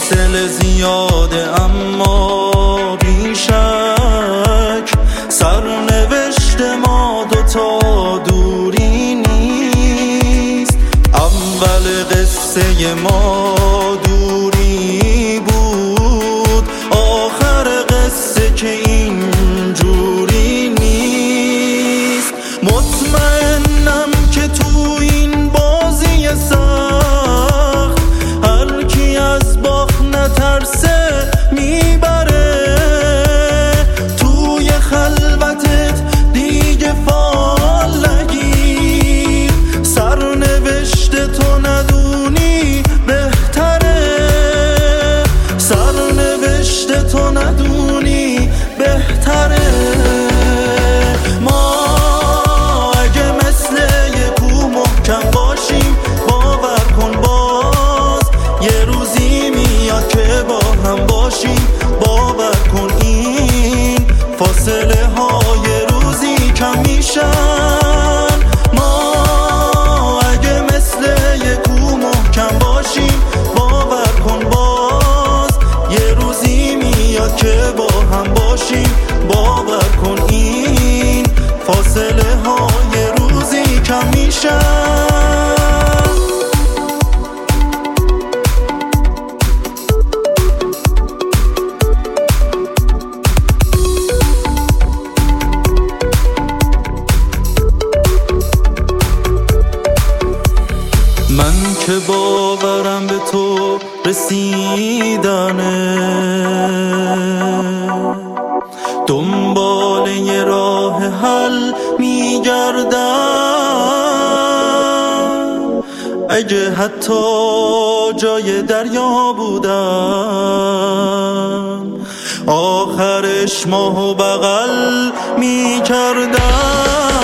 فاصله زیاده اما بیشک سرنوشت ما دوتا دوری نیست. اول قصه ما دوری بود، آخر قصه که این جوری نیست. مطمئنم که تو این بازی سخت هر کی از باخت نترسه میبره. توی خلوتت دیگه فال نگیر، سرنوشت تو ندونی بهتره، سرنوشت تو ندونی بهتره. ما اگه مثل یه کوه محکم باشیم باور کن باز یه روزی میاد که با هم باشیم. باور کن این فاصله های روزی کم میشن. ما اگه مثل یه کوه محکم باشیم باور کن باز یه روزی میاد که با هم باشیم. باور کن این فاصله های روزی کم میشن. من که باورم به تو رسیدنه، دنبال یه راه حل میگردم. اگه حتی جای دریا بودم آخرش ماهو بغل میکردم.